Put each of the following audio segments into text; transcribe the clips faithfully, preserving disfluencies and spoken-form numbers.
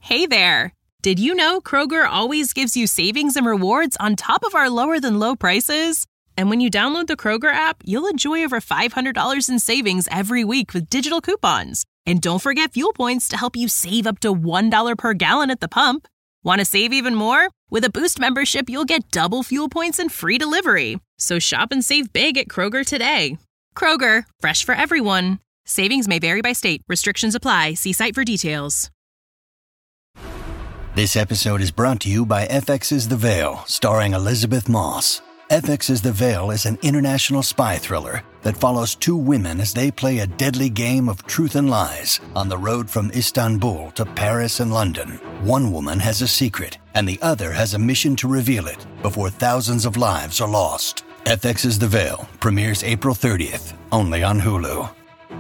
Hey there! Did you know Kroger always gives you savings and rewards on top of our lower-than-low prices? And when you download the Kroger app, you'll enjoy over five hundred dollars in savings every week with digital coupons. And don't forget fuel points to help you save up to one dollar per gallon at the pump. Want to save even more? With a Boost membership, you'll get double fuel points and free delivery. So shop and save big at Kroger today. Kroger, fresh for everyone. Savings may vary by state. Restrictions apply. See site for details. This episode is brought to you by F X's The Veil, starring Elizabeth Moss. F X's The Veil is an international spy thriller that follows two women as they play a deadly game of truth and lies on the road from Istanbul to Paris and London. One woman has a secret, and the other has a mission to reveal it before thousands of lives are lost. F X's The Veil premieres April thirtieth, only on Hulu.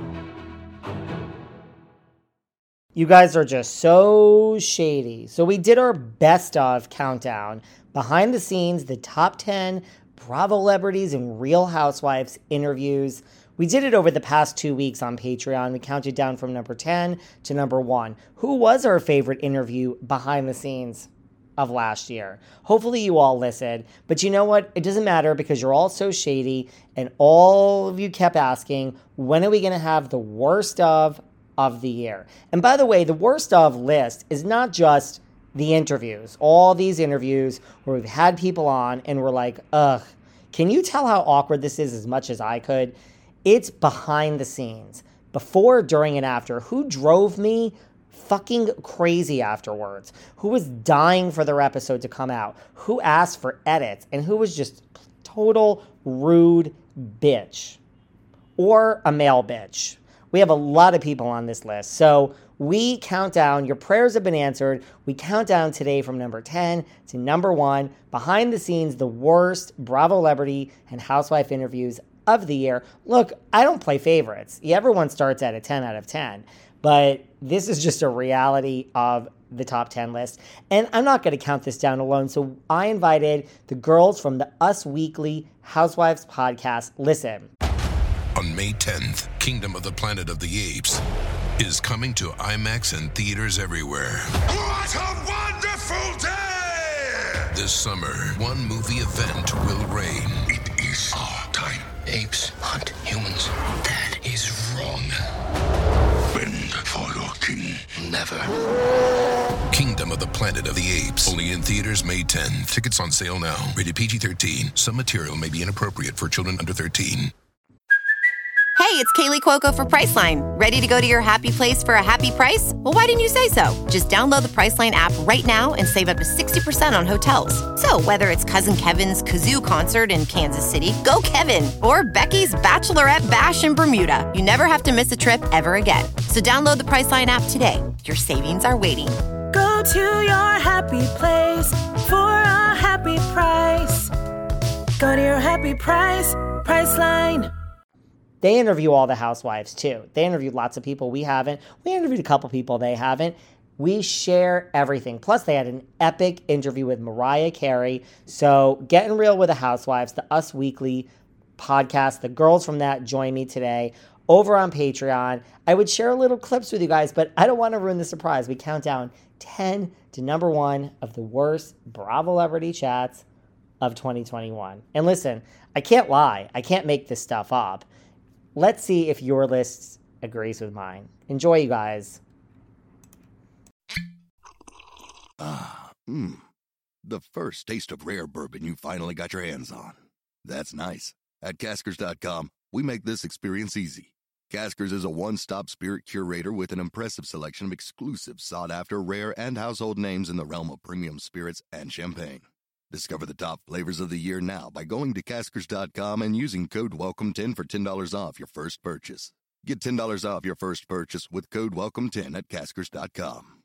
You guys are just so shady. So we did our best of countdown. Behind the scenes, the top ten Bravo celebrities and Real Housewives interviews. We did it over the past two weeks on Patreon. We counted down from number ten to number one. Who was our favorite interview behind the scenes of last year? Hopefully you all listened. But you know what? It doesn't matter because you're all so shady. And all of you kept asking, when are we going to have the worst of of the year? And by the way, the worst of list is not just the interviews, all these interviews where we've had people on and we're like, ugh, can you tell how awkward this is as much as I could? It's behind the scenes, before, during, and after. Who drove me fucking crazy afterwards? Who was dying for their episode to come out? Who asked for edits? And who was just total rude bitch? Or a male bitch? We have a lot of people on this list. So we count down. Your prayers have been answered. We count down today from number ten to number one. Behind the scenes, the worst Bravo celebrity and housewife interviews of the year. Look, I don't play favorites. Everyone starts at a ten out of ten. But this is just a reality of the top ten list. And I'm not going to count this down alone. So I invited the girls from the Us Weekly Housewives podcast. Listen. On May tenth, Kingdom of the Planet of the Apes is coming to IMAX and theaters everywhere. What a wonderful day! This summer, one movie event will reign. It is our time. Apes hunt humans. That is wrong. Bend for your king. Never. Kingdom of the Planet of the Apes. Only in theaters May tenth. Tickets on sale now. Rated P G thirteen. Some material may be inappropriate for children under thirteen. Hey, it's Kaylee Cuoco for Priceline. Ready to go to your happy place for a happy price? Well, why didn't you say so? Just download the Priceline app right now and save up to sixty percent on hotels. So whether it's Cousin Kevin's Kazoo Concert in Kansas City, go Kevin, or Becky's Bachelorette Bash in Bermuda, you never have to miss a trip ever again. So download the Priceline app today. Your savings are waiting. Go to your happy place for a happy price. Go to your happy price, Priceline. They interview all the housewives, too. They interview lots of people we haven't. We interviewed a couple people they haven't. We share everything. Plus, they had an epic interview with Mariah Carey. So, Getting Real with the Housewives, the Us Weekly podcast. The girls from that join me today over on Patreon. I would share little clips with you guys, but I don't want to ruin the surprise. We count down ten to number one of the worst Bravo celebrity chats of twenty twenty-one. And listen, I can't lie. I can't make this stuff up. Let's see if your list agrees with mine. Enjoy, you guys. Ah, mmm. The first taste of rare bourbon you finally got your hands on. That's nice. At Caskers dot com, we make this experience easy. Caskers is a one-stop spirit curator with an impressive selection of exclusive, sought-after, rare, and household names in the realm of premium spirits and champagne. Discover the top flavors of the year now by going to Caskers dot com and using code welcome ten for ten dollars off your first purchase. Get ten dollars off your first purchase with code welcome ten at Caskers dot com.